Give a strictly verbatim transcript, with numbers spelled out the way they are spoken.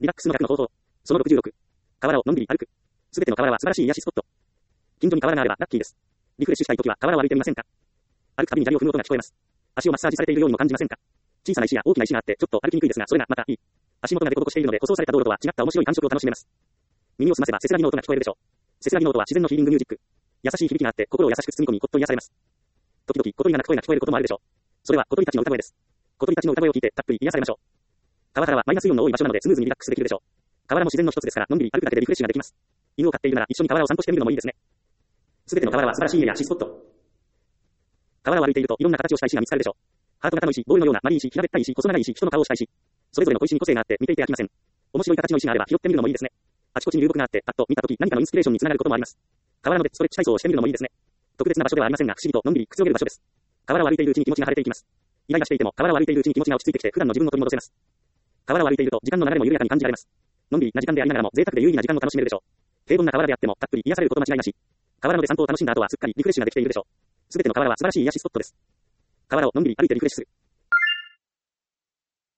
リラックスの逆の方法。そのろくじゅうろく。河原をのんびり歩く。すべての河原は素晴らしい癒しスポット。近所に河原があればラッキーです。リフレッシュしたいときは河原を歩いてみませんか。歩くたびに砂利を踏む音が聞こえます。足をマッサージされているようにも感じませんか。小さな石や大きな石があってちょっと歩きにくいですが、それがまたいい。足元が凸凹しているので舗装された道路とは違った面白い感触を楽しめます。耳を澄ませばせせらぎの音が聞こえるでしょう。せせらぎの音は自然のヒーリングミュージック。優しい響きがあって心を優しく包み込みほっと癒されます。時々小鳥が鳴く声が聞こえることもあるでしょう。それは小鳥たちの歌声です。小鳥たちの歌声を聞いてたっぷり癒されましょう。川原はマイナスイオンの多い場所なのでスムーズにリラックスできるでしょう。河原も自然の一つですからのんびり歩くだけでリフレッシュができます。犬を飼っているなら一緒に河原を散歩してみるのもいいですね。すべての河原は素晴らしい家やシスポット。河原を歩いているといろんな形をした石が見つかるでしょう。ハート型の石、ボールのような丸い石、平べったい石、細長い石、人の顔をした石。それぞれの小石に個性があって見ていて飽きません。面白い形の石があれば拾ってみるのもいいですね。あちこちに流木があって、パッと見たとき何かのインスピレーションにつながることもあります。河原のでストレッチ体操をしてみるのもいいですね。特別な場所ではありませんが、不思議とのんびりくつろげる場所です。河原を歩いているうちに気持ちが晴れていきます。イライラしていても河原を歩いているうちに気持ちが落ち着いてきて普段の自分を取り戻せます。河原を歩いていると時間の流れも緩やかに感じられます。のんびりな時間でありながらも贅沢で有意義な時間を楽しめるでしょう。平凡な河原であってもたっぷり癒されること間違いなし。河原ので散歩を楽しんだ後はすっかりリフレッシュができているでしょう。すべての河原は素晴らしい癒しスポットです。河原をのんびり歩いてリフレッシュする。